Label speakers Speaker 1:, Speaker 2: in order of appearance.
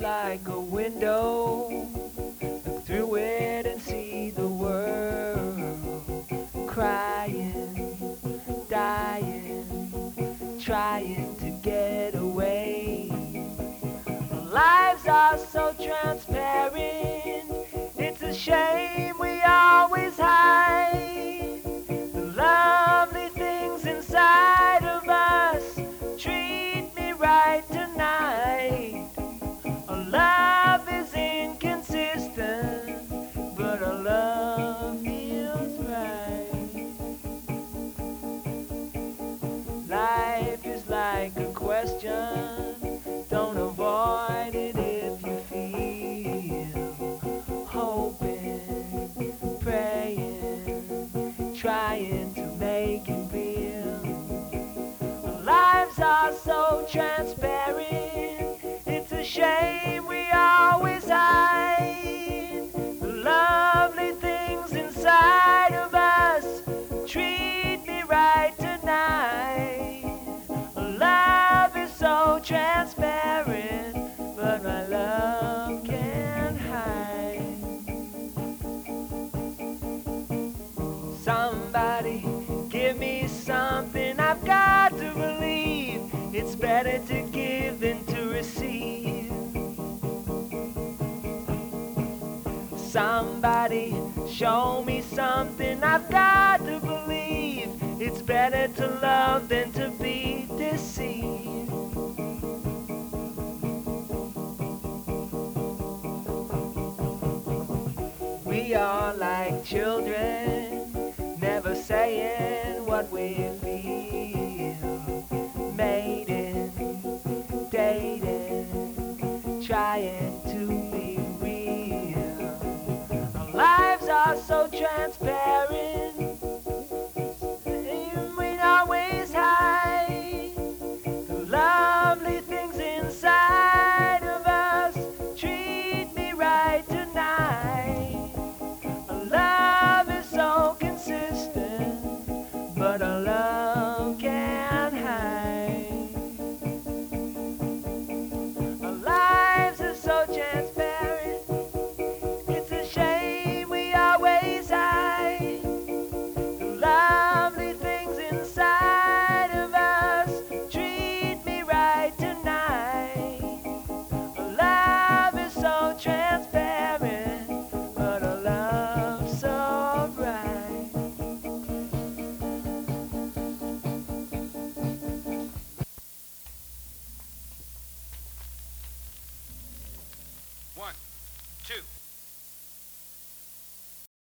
Speaker 1: like a window. Look through it and see the world crying, dying, trying to get away. Our lives are so transparent, it's a shame we always hide the lovely things inside of us. Treat me right tonight. Our love is inconsistent, but our love feels right. Life is like a question, don't avoid it if you feel. Hoping, praying, trying to make it real. Our lives are so transparent, it's a shame we always hide the lovely things inside of us. Treat me right tonight. Our love is so transparent, but my love can't hide. Somebody give me something, I've got to believe it's better to give than to receive. Somebody show me something, I've got to believe it's better to love than to be deceived. We are like children, never saying what we feel. Mating, dating, trying to be real. Our lives are so transparent, and we'd always hide the lovely things inside of us. Treat me right tonight. Our love is so consistent, but our love can't hide. Our lives are so transparent, it's a shame we always hide the lovely things inside of us. Treat me right tonight. Our love is so transparent, but our love's so bright.
Speaker 2: One, two.